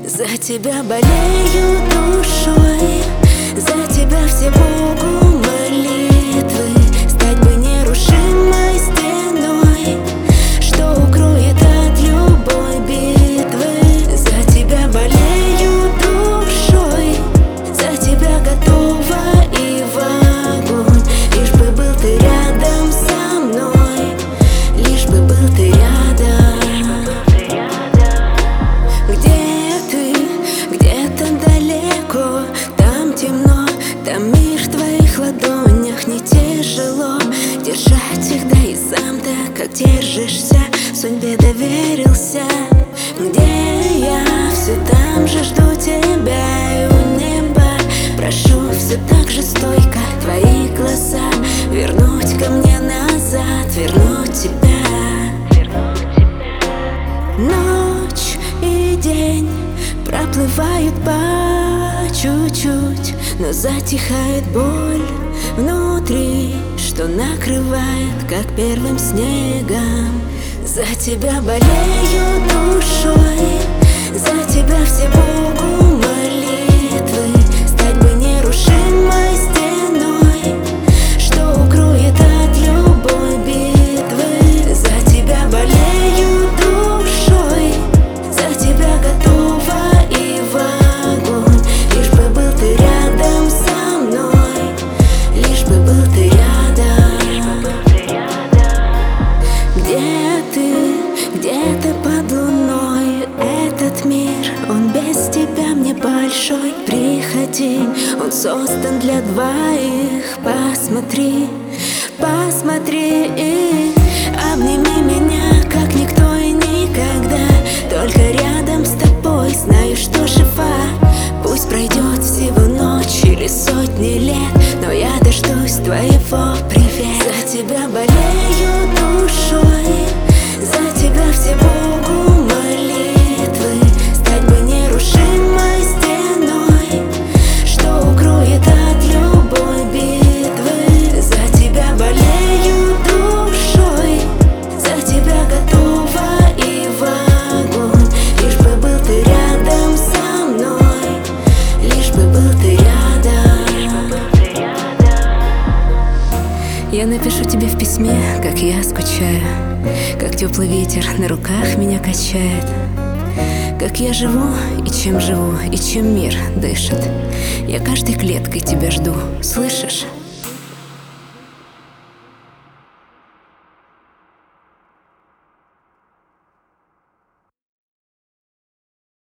За тебя болею душой, за тебя все Богу молитвы. Стать бы нерушимой стеной, что укроет от любой битвы. За тебя болею душой, за тебя готова и в огонь. Лишь бы был ты рядом со мной, лишь бы был ты рядом. Там мир в твоих ладонях, не тяжело держать их, да и сам-то как держишься, судьбе доверился. Где я? Все там же жду тебя, и у неба прошу все так же стойко твои глаза вернуть ко мне назад, вернуть тебя. Ночь и день проплывают по чуть-чуть, но затихает боль внутри, что накрывает, как первым снегом. За тебя болею душой, за тебя все Богу молитвы. Стать бы нерушимой стеной, что укроет от любой битвы. За тебя болею душой, за тебя готова и в огонь. Лишь бы был ты рядом со мной, лишь бы был ты рядом. Где-то под луной этот мир, он без тебя мне большой. Приходи, он создан для двоих. Посмотри, посмотри и обними меня, как никто и никогда. Только рядом с тобой знаю, что жива. Пусть пройдет всего ночь или сотни лет, но я дождусь твоего привета. За тебя болею душой, за тебя все Богу молитвы. Стать бы нерушимой стеной, что укроет от любой битвы. За тебя болею душой, за тебя готова и в огонь. Лишь бы был ты рядом со мной, лишь бы был ты рядом. Я напишу тебе в письме, как я скучаю, как теплый ветер на руках меня качает, как я живу и чем мир дышит. Я каждой клеткой тебя жду, слышишь?